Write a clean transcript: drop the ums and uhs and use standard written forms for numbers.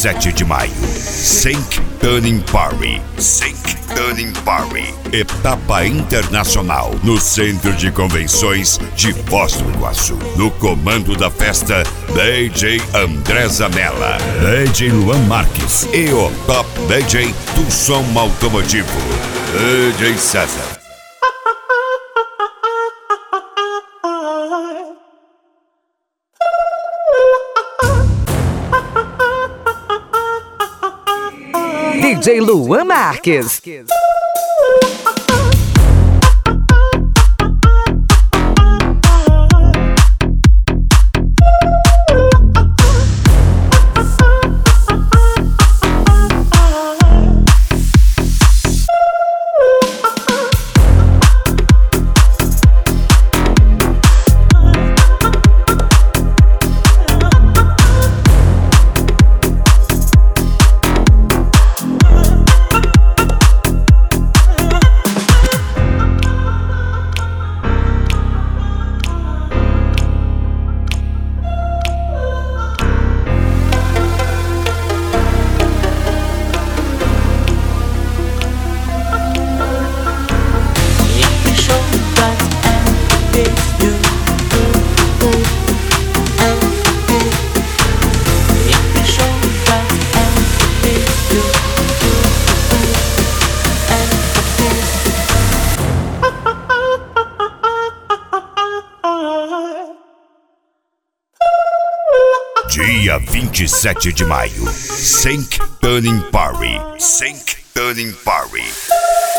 27 de maio, St. Turning Party. St. Turning Party. Etapa internacional no Centro de Convenções de Foz do Iguaçu. No comando da festa, DJ André Zanella, DJ Luan Marques e o top DJ do som automotivo, DJ César. DJ Luan Marques. Dia 27 de maio, St. Turning Party. St. Turning Party.